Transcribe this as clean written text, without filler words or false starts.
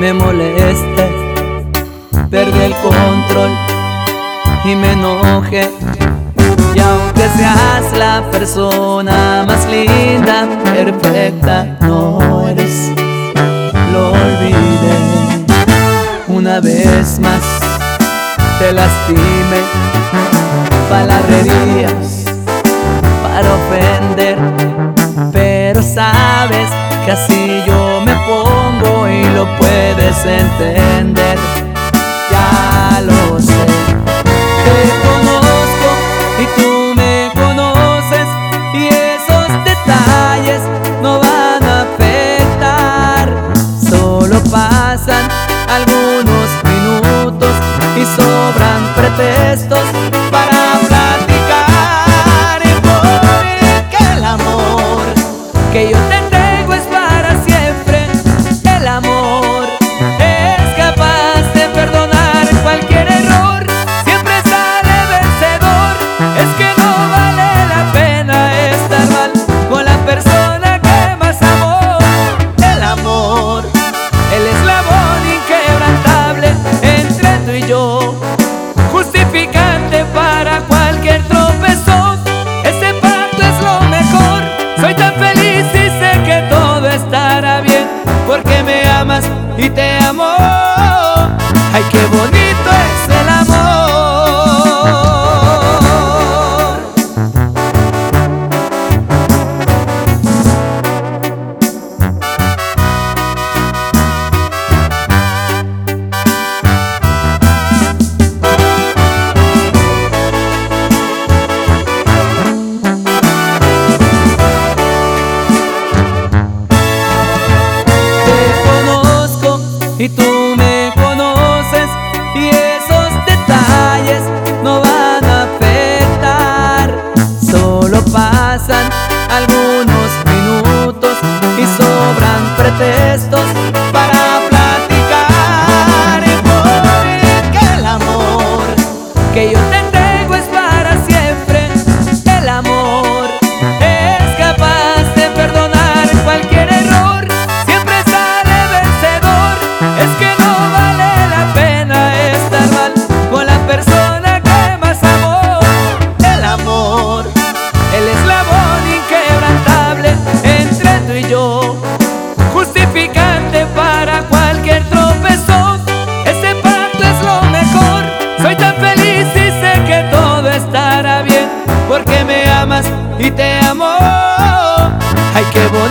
me moleste, perdí el control y me enojé. Y aunque seas la persona más linda, perfecta, no eres, lo olvidé. Una vez más te lastimé, palabrerías para ofender, pero sabes que así yo me pongo y lo puedes entender. Ya lo sé, te conozco y tú me conoces, y esos detalles no van a afectar. Solo pasan algunos minutos y sobran pretextos para platicar. Porque el amor que yo te entrego es para siempre. El amor es capaz de perdonar cualquier error, siempre sale vencedor. Es que no vale la pena estar mal con la persona que más amó. El amor, el eslabón inquebrantable entre tú y yo, justificante para cualquier tropezón. Este pacto es lo mejor. Soy tan feliz y sé que todo estará bien, porque me amas y te amo. Ay, qué bonito es el amor. Y tú me conoces, y esos detalles no van a afectar. Solo pasan algunos minutos y sobran pretextos para platicar. Porque el amor que yo te entrego es para siempre. El amor es capaz de perdonar cualquier error, siempre sale vencedor. Es que no vale la pena estar mal con la persona que más amó. El amor, el eslabón inquebrantable entre tú y yo, justificante para cualquier tropezón. Este pacto es lo mejor. Soy tan feliz y sé que todo estará bien, porque me amas y te amo. Ay, qué bonito